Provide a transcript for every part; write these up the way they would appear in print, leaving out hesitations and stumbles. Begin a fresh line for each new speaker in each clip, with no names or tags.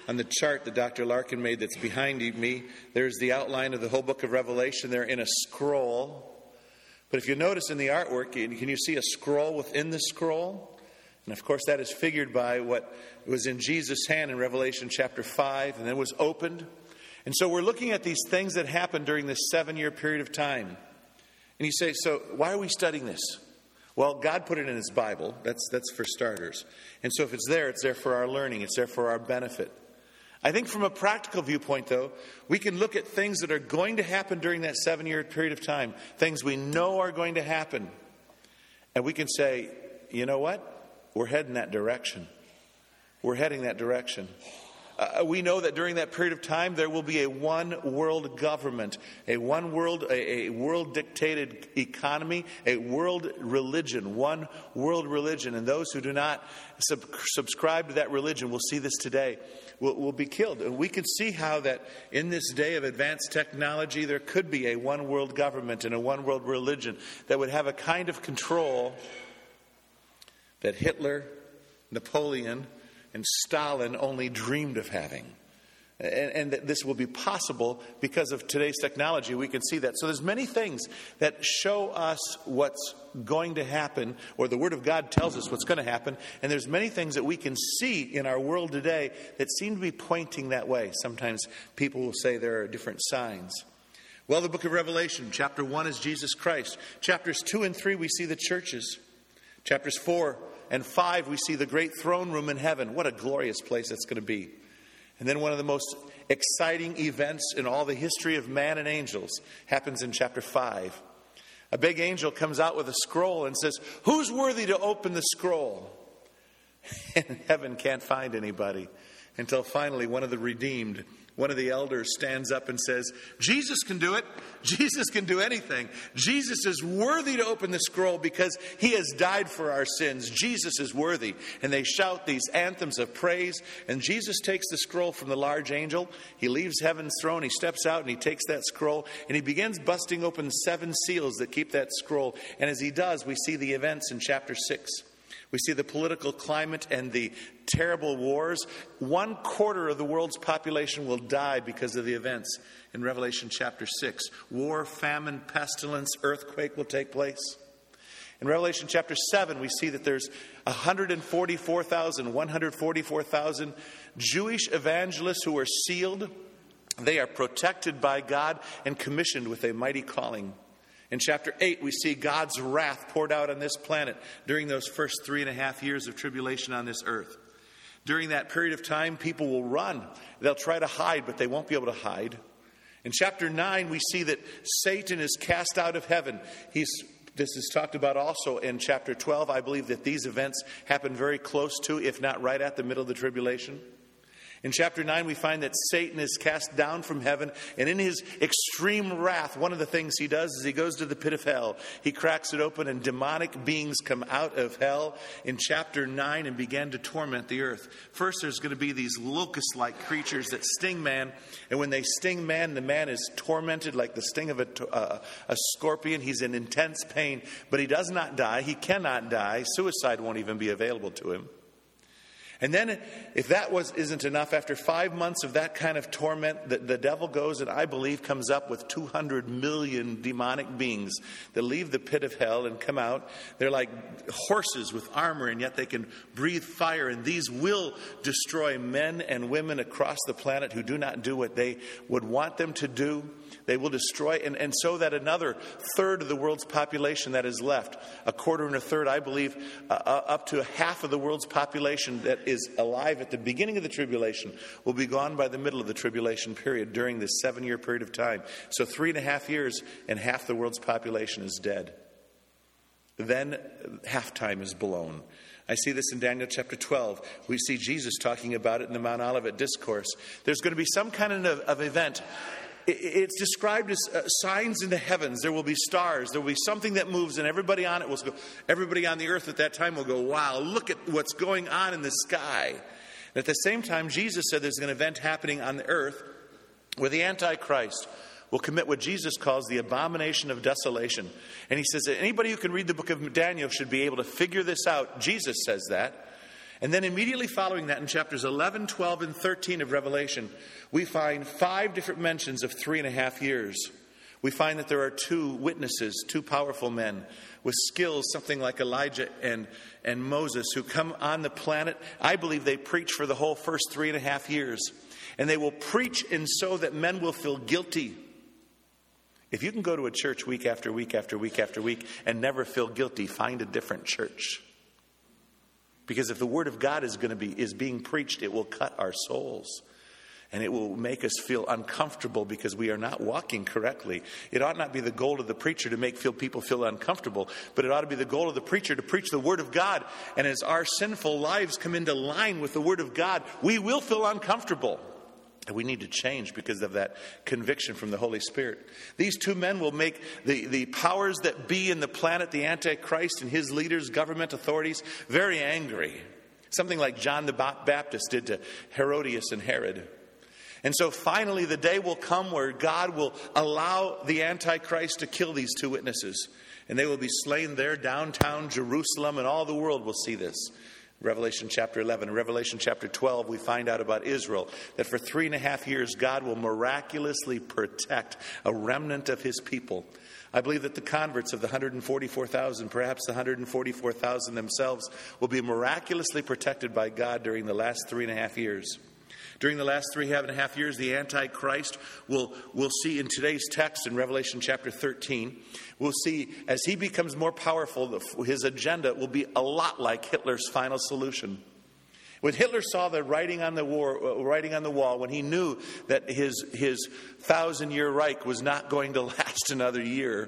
on the chart that Dr. Larkin made that's behind me, there's the outline of the whole book of Revelation there in a scroll. But if you notice in the artwork, can you see a scroll within the scroll? And of course that is figured by what was in Jesus' hand in Revelation chapter 5 and then was opened. And so we're looking at these things that happened during this 7-year period of time. And you say, so why are we studying this? Well, God put it in His Bible. That's for starters. And so if it's there for our learning. It's there for our benefit. I think from a practical viewpoint, though, we can look at things that are going to happen during that 7-year period of time. Things we know are going to happen. And we can say, you know what? We're heading that direction. We're heading that direction. We know that during that period of time, there will be a one world government, a world dictated economy, a world religion, one world religion. And those who do not subscribe to that religion, we'll see this today, will be killed. And we can see how that in this day of advanced technology, there could be a one world government and a one world religion that would have a kind of control that Hitler, Napoleon, and Stalin only dreamed of having. And that this will be possible because of today's technology. We can see that. So there's many things that show us what's going to happen, or the Word of God tells us what's going to happen. And there's many things that we can see in our world today that seem to be pointing that way. Sometimes people will say there are different signs. Well, the book of Revelation, chapter 1 is Jesus Christ. Chapters 2 and 3, we see the churches. Chapters 4 and 5, we see the great throne room in heaven. What a glorious place that's going to be. And then one of the most exciting events in all the history of man and angels happens in chapter 5. A big angel comes out with a scroll and says, who's worthy to open the scroll? And heaven can't find anybody until finally one of the redeemed, one of the elders stands up and says, Jesus can do it. Jesus can do anything. Jesus is worthy to open the scroll because He has died for our sins. Jesus is worthy. And they shout these anthems of praise. And Jesus takes the scroll from the large angel. He leaves heaven's throne. He steps out and he takes that scroll. And he begins busting open 7 seals that keep that scroll. And as he does, we see the events in chapter 6. We see the political climate and the terrible wars. 1/4 of the world's population will die because of the events in Revelation chapter 6. War, famine, pestilence, earthquake will take place. In Revelation chapter 7, we see that there's 144,000 Jewish evangelists who are sealed. They are protected by God and commissioned with a mighty calling. In chapter 8, we see God's wrath poured out on this planet during those first 3.5 years of tribulation on this earth. During that period of time, people will run. They'll try to hide, but they won't be able to hide. In chapter 9, we see that Satan is cast out of heaven. This is talked about also in chapter 12. I believe that these events happen very close to, if not right at the middle of the tribulation. In chapter 9, we find that Satan is cast down from heaven, and in his extreme wrath, one of the things he does is he goes to the pit of hell. He cracks it open, and demonic beings come out of hell in chapter 9 and begin to torment the earth. First, there's going to be these locust-like creatures that sting man, and when they sting man, the man is tormented like the sting of a scorpion. He's in intense pain, but he does not die. He cannot die. Suicide won't even be available to him. And then, if that isn't enough, after 5 months of that kind of torment, the devil goes and I believe comes up with 200 million demonic beings that leave the pit of hell and come out. They're like horses with armor, and yet they can breathe fire. And these will destroy men and women across the planet who do not do what they would want them to do. They will destroy, and so that another third of the world's population that is left, 1/4 and 1/3, I believe, up to half of the world's population that is alive at the beginning of the tribulation will be gone by the middle of the tribulation period during this 7-year period of time. So 3.5 years and half the world's population is dead. Then halftime is blown. I see this in Daniel chapter 12. We see Jesus talking about it in the Mount Olivet Discourse. There's going to be some kind of event. It's described as signs in the heavens. There will be stars. There will be something that moves, and everybody on it will go. Everybody on the earth at that time will go, wow, look at what's going on in the sky. And at the same time, Jesus said there's an event happening on the earth where the Antichrist will commit what Jesus calls the abomination of desolation. And he says that anybody who can read the book of Daniel should be able to figure this out. Jesus says that. And then immediately following that, in chapters 11, 12, and 13 of Revelation, we find 5 different mentions of 3.5 years. We find that there are 2 witnesses, 2 powerful men with skills, something like Elijah and Moses, who come on the planet. I believe they preach for the whole first 3.5 years. And they will preach and so that men will feel guilty. If you can go to a church week after week after week after week and never feel guilty, find a different church. Because if the Word of God is being preached, it will cut our souls. And it will make us feel uncomfortable because we are not walking correctly. It ought not be the goal of the preacher to make people feel uncomfortable, but it ought to be the goal of the preacher to preach the Word of God. And as our sinful lives come into line with the Word of God, we will feel uncomfortable. And we need to change because of that conviction from the Holy Spirit. These 2 men will make the powers that be in the planet, the Antichrist and his leaders, government authorities, very angry. Something like John the Baptist did to Herodias and Herod. And so finally the day will come where God will allow the Antichrist to kill these 2 witnesses. And they will be slain there, downtown Jerusalem, and all the world will see this. Revelation chapter 11. In Revelation chapter 12, we find out about Israel, that for 3.5 years, God will miraculously protect a remnant of his people. I believe that the converts of the 144,000, perhaps the 144,000 themselves, will be miraculously protected by God during the last 3.5 years. During the last 3.5 years, the Antichrist we'll see in today's text in Revelation chapter 13, we'll see as he becomes more powerful, his agenda will be a lot like Hitler's final solution. When Hitler saw the writing on the wall, when he knew that his 1,000-year Reich was not going to last another year,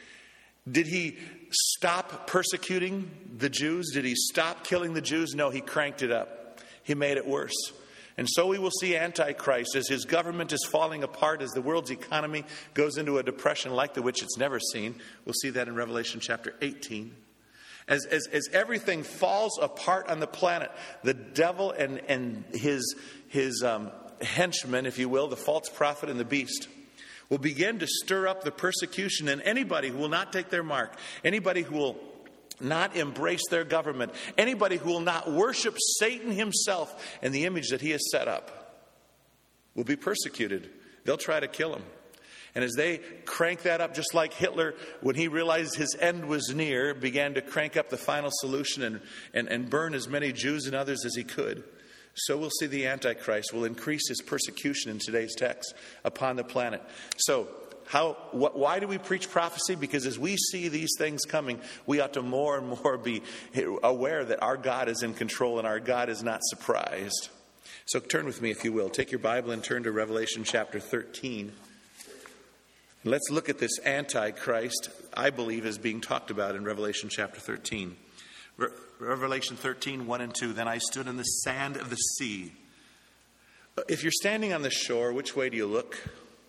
did he stop persecuting the Jews? Did he stop killing the Jews? No, he cranked it up. He made it worse. And so we will see Antichrist as his government is falling apart, as the world's economy goes into a depression like the which it's never seen. We'll see that in Revelation chapter 18. As everything falls apart on the planet, the devil and his henchmen, if you will, the false prophet and the beast, will begin to stir up the persecution. And anybody who will not take their mark, anybody who will not embrace their government, anybody who will not worship Satan himself and the image that he has set up, will be persecuted. They'll try to kill him. And as they crank that up, just like Hitler, when he realized his end was near, began to crank up the final solution and burn as many Jews and others as he could, so we'll see the Antichrist will increase his persecution in today's text upon the planet. So, why do we preach prophecy? Because as we see these things coming, we ought to more and more be aware that our God is in control and our God is not surprised. So turn with me, if you will. Take your Bible and turn to Revelation chapter 13. Let's look at this Antichrist, I believe, is being talked about in Revelation chapter 13. Revelation 13, 1 and 2. Then I stood in the sand of the sea. If you're standing on the shore, which way do you look?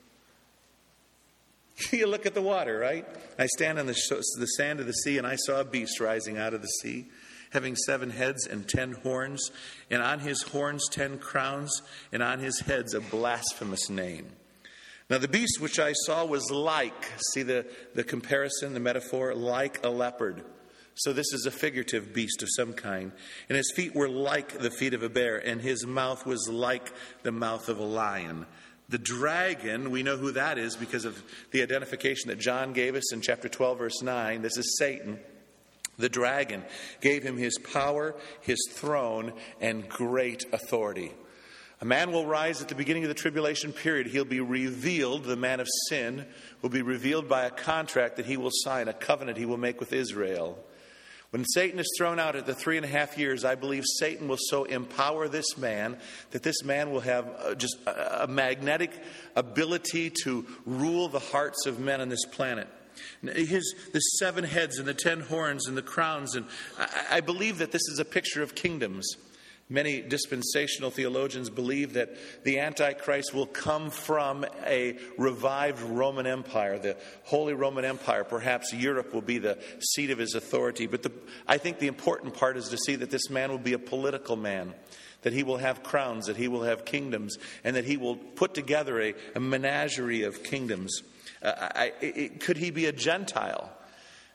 You look at the water, right? I stand on the sand of the sea, and I saw a beast rising out of the sea, having 7 heads and 10 horns, and on his horns 10 crowns, and on his heads a blasphemous name. Now the beast which I saw was like, see the comparison, the metaphor, like a leopard. So this is a figurative beast of some kind. And his feet were like the feet of a bear, and his mouth was like the mouth of a lion. The dragon, we know who that is because of the identification that John gave us in chapter 12, verse 9. This is Satan. The dragon gave him his power, his throne, and great authority. A man will rise at the beginning of the tribulation period. He'll be revealed, the man of sin, will be revealed by a contract that he will sign, a covenant he will make with Israel. When Satan is thrown out at the 3.5 years, I believe Satan will so empower this man that this man will have just a magnetic ability to rule the hearts of men on this planet. The 7 heads and the 10 horns and the crowns, and I believe that this is a picture of kingdoms. Many dispensational theologians believe that the Antichrist will come from a revived Roman Empire, the Holy Roman Empire. Perhaps Europe will be the seat of his authority. But I think the important part is to see that this man will be a political man, that he will have crowns, that he will have kingdoms, and that he will put together a menagerie of kingdoms. Could he be a Gentile?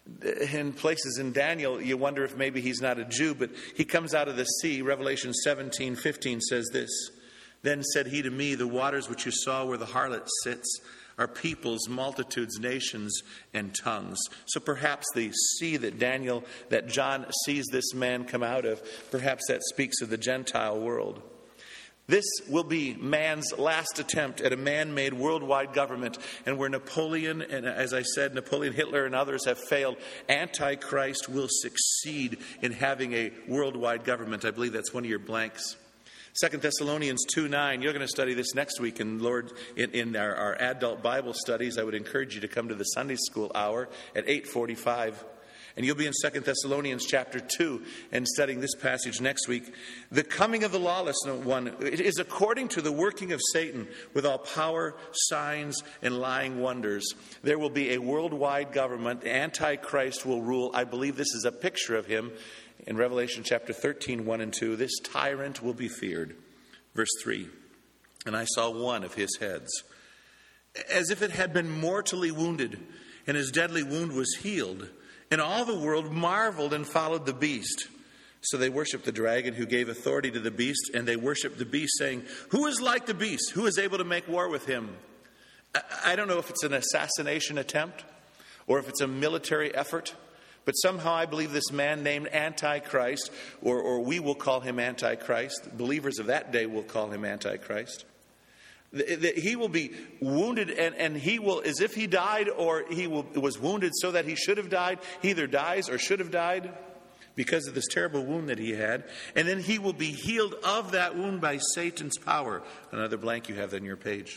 In places in Daniel, you wonder if maybe he's not a Jew, but he comes out of the sea. Revelation 17:15 says this, "Then said he to me, the waters which you saw where the harlot sits are peoples, multitudes, nations, and tongues." So perhaps the sea that John sees this man come out of, perhaps that speaks of the Gentile world. This will be man's last attempt at a man-made worldwide government. And where Napoleon, and as I said, Napoleon, Hitler, and others have failed, Antichrist will succeed in having a worldwide government. I believe that's one of your blanks. 2 Thessalonians 2:9. You're going to study this next week in our adult Bible studies. I would encourage you to come to the Sunday school hour at 8:45. And you'll be in 2 Thessalonians chapter 2 and studying this passage next week. The coming of the lawless one, it is according to the working of Satan with all power, signs, and lying wonders. There will be a worldwide government. Antichrist will rule. I believe this is a picture of him in Revelation chapter 13, 1 and 2. This tyrant will be feared. Verse 3, "And I saw one of his heads, as if it had been mortally wounded, and his deadly wound was healed. And all the world marveled and followed the beast. So they worshiped the dragon who gave authority to the beast, and they worshiped the beast, saying, 'Who is like the beast? Who is able to make war with him?'" I don't know if it's an assassination attempt or if it's a military effort, but somehow I believe this man named Antichrist, or we will call him Antichrist, believers of that day will call him Antichrist, he will be wounded, and he will, as if he died or was wounded so that he should have died. He either dies or should have died because of this terrible wound that he had. And then he will be healed of that wound by Satan's power. Another blank you have on your page.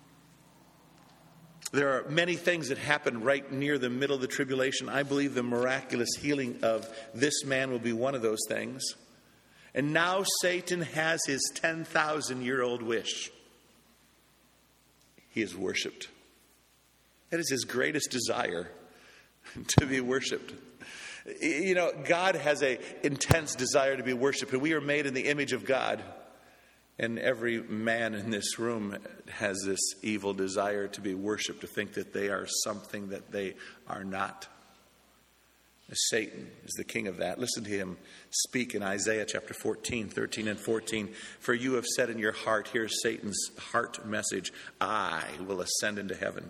There are many things that happen right near the middle of the tribulation. I believe the miraculous healing of this man will be one of those things. And now Satan has his 10,000-year-old wish. He is worshipped. That is his greatest desire, to be worshipped. You know, God has an intense desire to be worshipped, and we are made in the image of God. And every man in this room has this evil desire to be worshipped, to think that they are something that they are not. Satan is the king of that. Listen to him speak in Isaiah chapter 14, 13 and 14. "For you have said in your heart," here's Satan's heart message, "I will ascend into heaven.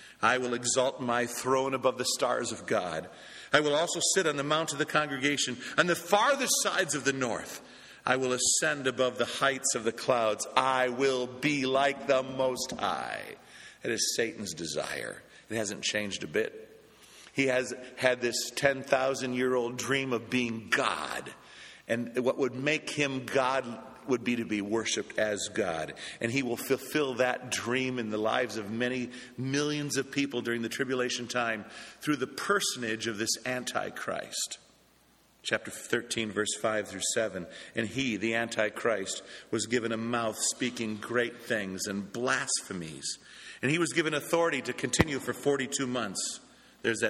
I will exalt my throne above the stars of God. I will also sit on the mount of the congregation on the farthest sides of the north. I will ascend above the heights of the clouds. I will be like the Most High." That is Satan's desire. It hasn't changed a bit. He has had this 10,000-year-old dream of being God. And what would make him God would be to be worshipped as God. And he will fulfill that dream in the lives of many millions of people during the tribulation time through the personage of this Antichrist. Chapter 13, verse 5 through 7. "And he, the Antichrist, was given a mouth speaking great things and blasphemies. And he was given authority to continue for 42 months. There's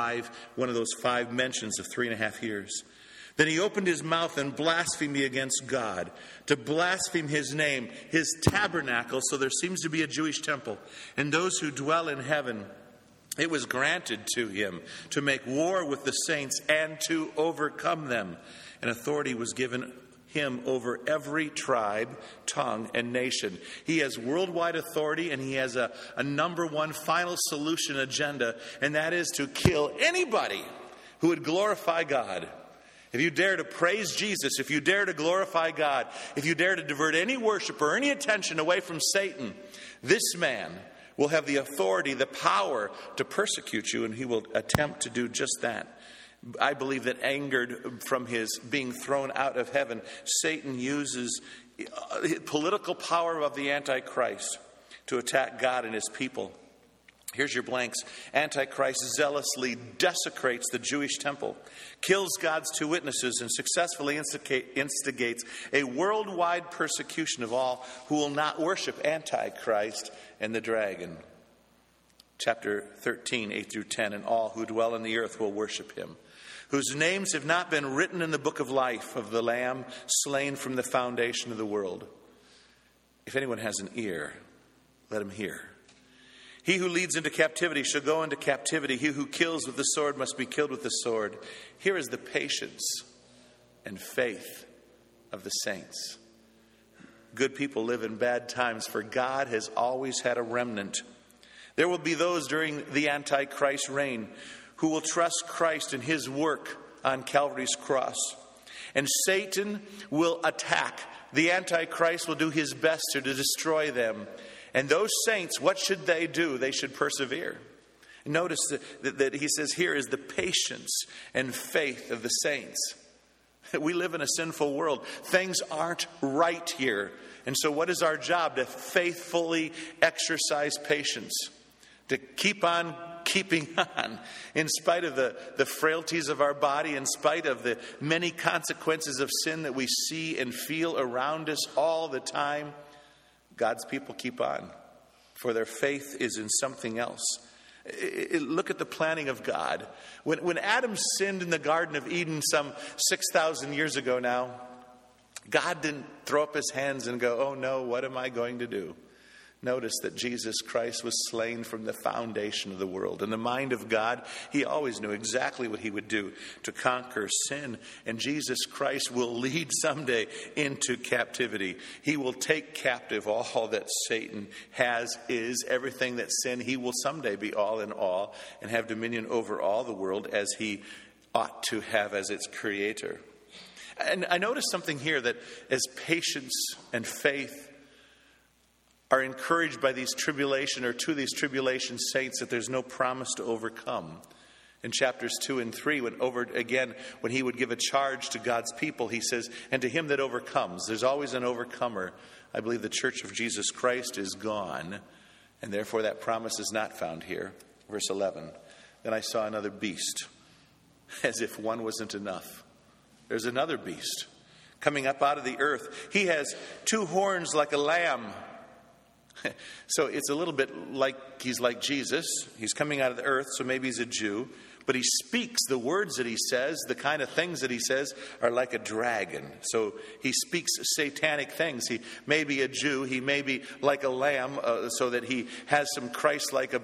one of those 5 mentions of 3.5 years. "Then he opened his mouth and blasphemed against God, to blaspheme his name, his tabernacle." So there seems to be a Jewish temple. "And those who dwell in heaven, it was granted to him to make war with the saints and to overcome them. And authority was given him over every tribe, tongue, and nation." He has worldwide authority, and he has a number one final solution agenda, and that is to kill anybody who would glorify God. If you dare to praise Jesus, if you dare to glorify God, if you dare to divert any worship or any attention away from Satan, this man will have the authority, the power to persecute you, and he will attempt to do just that. I believe that angered from his being thrown out of heaven, Satan uses political power of the Antichrist to attack God and his people. Here's your blanks. Antichrist zealously desecrates the Jewish temple, kills God's 2 witnesses, and successfully instigates a worldwide persecution of all who will not worship Antichrist and the dragon. Chapter 13, 8 through 10. "And all who dwell on the earth will worship him, whose names have not been written in the book of life of the Lamb slain from the foundation of the world." If anyone has an ear, let him hear. He who leads into captivity shall go into captivity. He who kills with the sword must be killed with the sword. Here is the patience and faith of the saints. Good people live in bad times, for God has always had a remnant. There will be those during the Antichrist reign who will trust Christ and his work on Calvary's cross. And Satan will attack. The Antichrist will do his best to destroy them. And those saints, what should they do? They should persevere. Notice that he says here is the patience and faith of the saints. We live in a sinful world. Things aren't right here. And so what is our job? To faithfully exercise patience. To keep on keeping on. In spite of the frailties of our body, in spite of the many consequences of sin that we see and feel around us all the time, God's people keep on, for their faith is in something else. Look at the planning of God. When Adam sinned in the Garden of Eden some 6,000 years ago now, God didn't throw up his hands and go, oh no, what am I going to do? Notice that Jesus Christ was slain from the foundation of the world. In the mind of God, he always knew exactly what he would do to conquer sin. And Jesus Christ will lead someday into captivity. He will take captive all that Satan has, is, everything that sin. He will someday be all in all and have dominion over all the world as he ought to have as its creator. And I notice something here, that as patience and faith are encouraged by these tribulation, or to these tribulation saints, that there's no promise to overcome. In chapters 2 and 3, when he would give a charge to God's people, he says, and to him that overcomes. There's always an overcomer. I believe the Church of Jesus Christ is gone, and therefore that promise is not found here. Verse 11, then I saw another beast, as if one wasn't enough. There's another beast coming up out of the earth. He has 2 horns like a lamb. So it's a little bit like he's like Jesus. He's coming out of the earth, so maybe he's a Jew. But he speaks, the words that he says, the kind of things that he says are like a dragon. So he speaks satanic things. He may be a Jew. He may be like a lamb, so that he has some Christ-like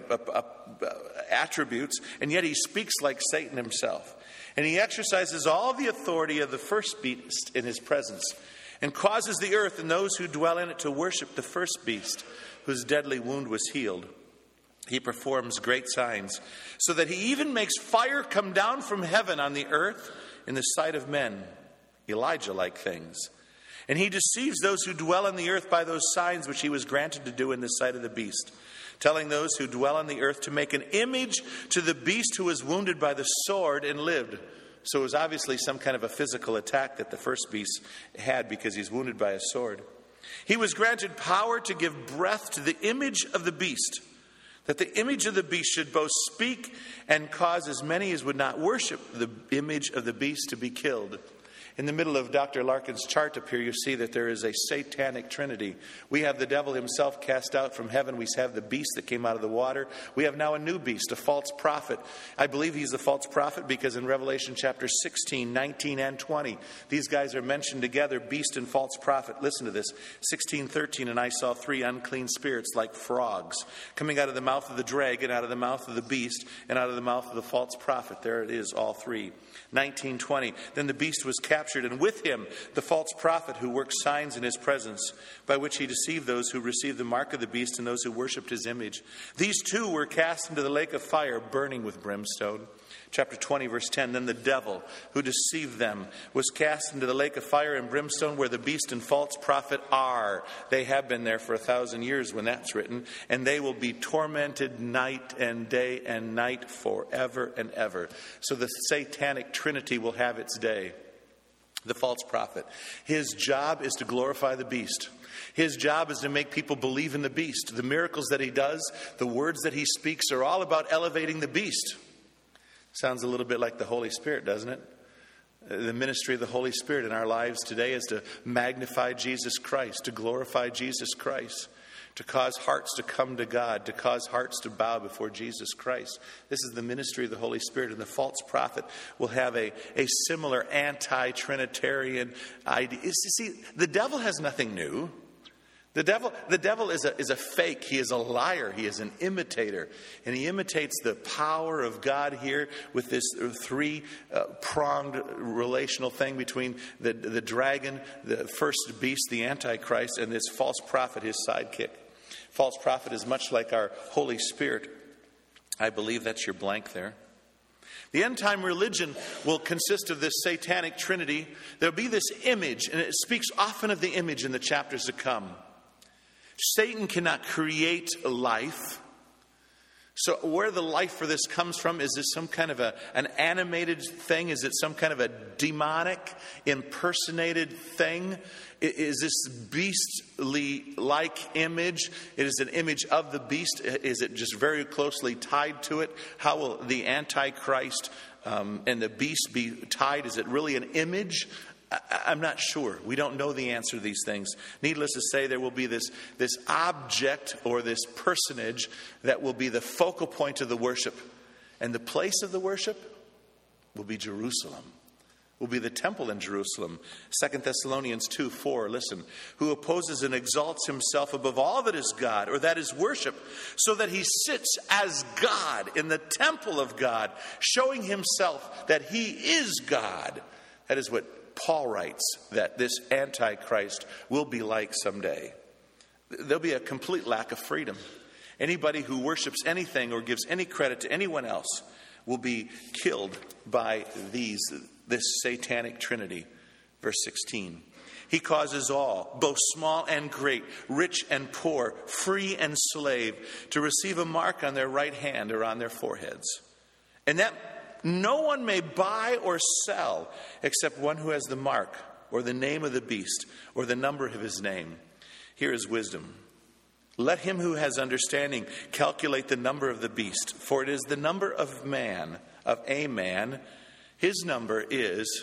attributes. And yet he speaks like Satan himself. And he exercises all the authority of the first beast in his presence, and causes the earth and those who dwell in it to worship the first beast, whose deadly wound was healed. He performs great signs, so that he even makes fire come down from heaven on the earth in the sight of men, Elijah-like things. And he deceives those who dwell on the earth by those signs which he was granted to do in the sight of the beast, telling those who dwell on the earth to make an image to the beast who was wounded by the sword and lived. So it was obviously some kind of a physical attack that the first beast had, because he's wounded by a sword. He was granted power to give breath to the image of the beast, that the image of the beast should both speak and cause as many as would not worship the image of the beast to be killed. In the middle of Dr. Larkin's chart up here, you see that there is a satanic trinity. We have the devil himself cast out from heaven. We have the beast that came out of the water. We have now a new beast, a false prophet. I believe he's a false prophet because in Revelation chapter 16, 19, and 20, these guys are mentioned together, beast and false prophet. Listen to this, 16:13, and I saw 3 unclean spirits like frogs coming out of the mouth of the dragon, out of the mouth of the beast, and out of the mouth of the false prophet. There it is, all 3. 19:20, then the beast was captured, and with him the false prophet who worked signs in his presence, by which he deceived those who received the mark of the beast and those who worshipped his image. These 2 were cast into the lake of fire, burning with brimstone. Chapter 20, verse 10, then the devil who deceived them was cast into the lake of fire and brimstone, where the beast and false prophet are. They have been there for 1,000 years when that's written, and they will be tormented night and day and night forever and ever. So the satanic trinity will have its day. The false prophet, his job is to glorify the beast. His job is to make people believe in the beast. The miracles that he does, the words that he speaks, are all about elevating the beast. Sounds a little bit like the Holy Spirit, doesn't it? The ministry of the Holy Spirit in our lives today is to magnify Jesus Christ, to glorify Jesus Christ, to cause hearts to come to God, to cause hearts to bow before Jesus Christ. This is the ministry of the Holy Spirit, and the false prophet will have a similar anti-Trinitarian idea. You see, the devil has nothing new. The devil is a fake. He is a liar. He is an imitator. And he imitates the power of God here with this three-pronged relational thing between the dragon, the first beast, the Antichrist, and this false prophet, his sidekick. False prophet is much like our Holy Spirit. I believe that's your blank there. The end-time religion will consist of this satanic trinity. There'll be this image, and it speaks often of the image in the chapters to come. Satan cannot create life. So where the life for this comes from, is this some kind of an animated thing? Is it some kind of a demonic, impersonated thing? Is this beastly-like image? It is an image of the beast. Is it just very closely tied to it? How will the Antichrist and the beast be tied? Is it really an image? I'm not sure. We don't know the answer to these things. Needless to say, there will be this object or this personage that will be the focal point of the worship. And the place of the worship will be Jerusalem. Will be the temple in Jerusalem. 2 Thessalonians 2:4, listen. Who opposes and exalts himself above all that is God, or that is worship, so that he sits as God in the temple of God, showing himself that he is God. That is what Paul writes, that this Antichrist will be like someday. There'll be a complete lack of freedom. Anybody who worships anything or gives any credit to anyone else will be killed by this satanic trinity. Verse 16. He causes all, both small and great, rich and poor, free and slave, to receive a mark on their right hand or on their foreheads. And that no one may buy or sell except one who has the mark or the name of the beast or the number of his name. Here is wisdom. Let him who has understanding calculate the number of the beast, for it is the number of a man. His number is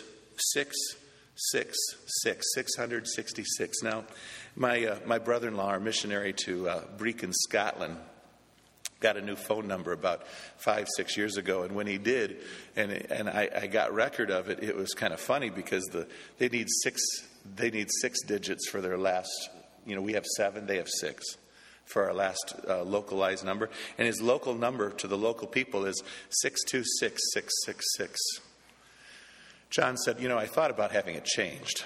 666. Now, my brother-in-law, our missionary to Brecon, Scotland, got a new phone number about 5-6 years ago, and when he did, and I got record of it, it was kind of funny because they need six digits for their last. We have 7, they have 6 for our last localized number, and his local number to the local people is 626-666. John said, I thought about having it changed.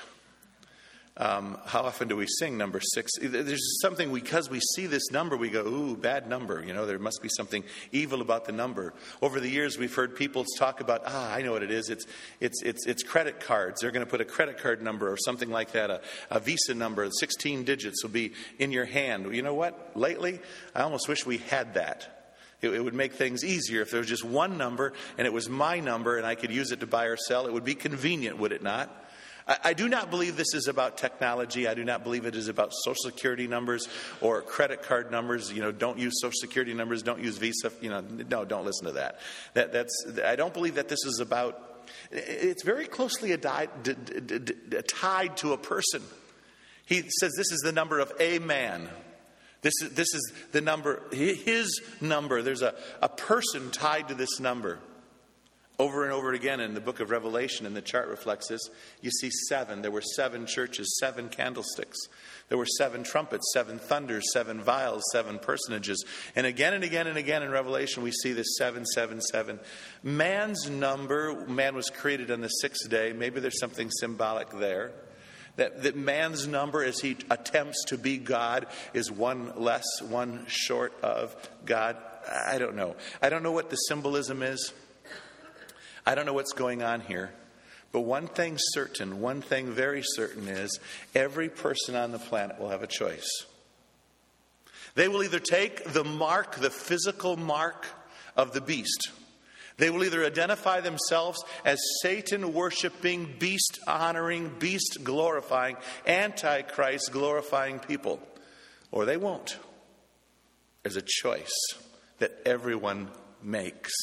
How often do we sing number 6? There's something, because we see this number, we go, ooh, bad number. There must be something evil about the number. Over the years, we've heard people talk about, I know what it is. It's credit cards. They're going to put a credit card number or something like that, a Visa number. 16 digits will be in your hand. You know what? Lately, I almost wish we had that. It would make things easier if there was just one number and it was my number and I could use it to buy or sell. It would be convenient, would it not? I do not believe this is about technology. I do not believe it is about Social Security numbers or credit card numbers. Don't use Social Security numbers. Don't use Visa. No, don't listen to that. I don't believe that this is about. It's very closely tied to a person. He says this is the number of a man. This is the number, his number. There's a person tied to this number. Over and over again in the book of Revelation, and the chart reflects this, you see 7. There were 7 churches, 7 candlesticks. There were 7 trumpets, 7 thunders, 7 vials, 7 personages. And again and again and again in Revelation, we see this 777. Man's number, man was created on the 6th day. Maybe there's something symbolic there. That man's number, as he attempts to be God, is one less, one short of God. I don't know. I don't know what the symbolism is. I don't know what's going on here, but one thing very certain is every person on the planet will have a choice. They will either take the mark, the physical mark of the beast. They will either identify themselves as Satan-worshiping, beast-honoring, beast-glorifying, Antichrist-glorifying people, or they won't. There's a choice that everyone makes.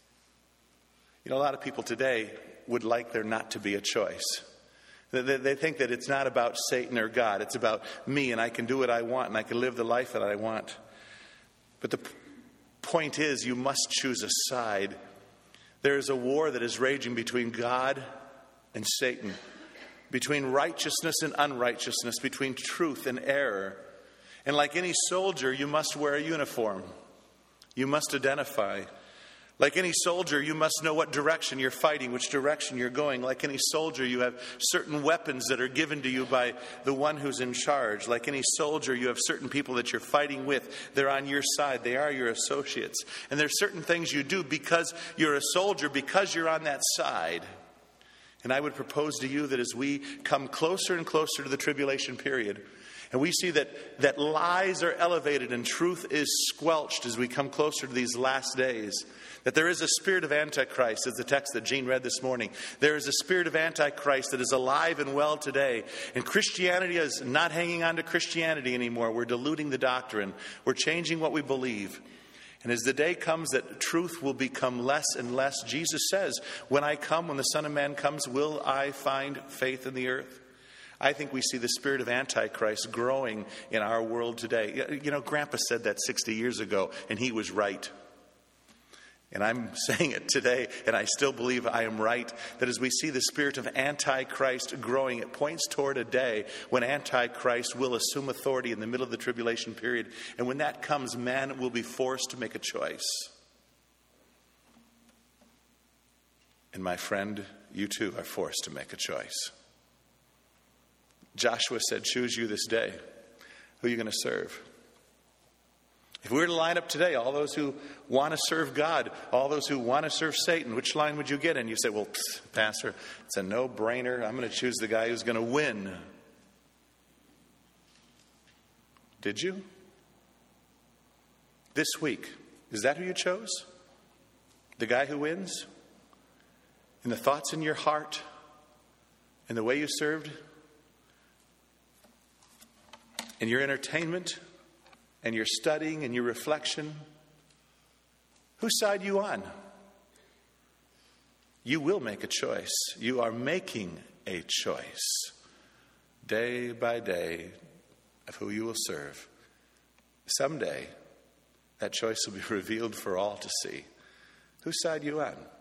A lot of people today would like there not to be a choice. They think that it's not about Satan or God. It's about me, and I can do what I want, and I can live the life that I want. But the point is, you must choose a side. There is a war that is raging between God and Satan, between righteousness and unrighteousness, between truth and error. And like any soldier, you must wear a uniform. You must identify. Like any soldier, you must know what direction you're fighting, which direction you're going. Like any soldier, you have certain weapons that are given to you by the one who's in charge. Like any soldier, you have certain people that you're fighting with. They're on your side. They are your associates. And there's certain things you do because you're a soldier, because you're on that side. And I would propose to you that as we come closer and closer to the tribulation period, and we see that lies are elevated and truth is squelched as we come closer to these last days, that there is a spirit of Antichrist, as the text that Gene read this morning. There is a spirit of Antichrist that is alive and well today. And Christianity is not hanging on to Christianity anymore. We're diluting the doctrine. We're changing what we believe. And as the day comes that truth will become less and less, Jesus says, when I come, when the Son of Man comes, will I find faith in the earth? I think we see the spirit of Antichrist growing in our world today. You know, Grandpa said that 60 years ago, and he was right. And I'm saying it today, and I still believe I am right, that as we see the spirit of Antichrist growing, it points toward a day when Antichrist will assume authority in the middle of the tribulation period. And when that comes, man will be forced to make a choice. And my friend, you too are forced to make a choice. Joshua said, choose you this day. Who are you going to serve? If we were to line up today, all those who want to serve God, all those who want to serve Satan, which line would you get in? You say, well, Pastor, it's a no-brainer. I'm going to choose the guy who's going to win. Did you? This week, is that who you chose? The guy who wins? In the thoughts in your heart? In the way you served? In your entertainment? And your studying and your reflection? Whose side are you on? You will make a choice. You are making a choice day by day of who you will serve. Someday, that choice will be revealed for all to see. Whose side are you on?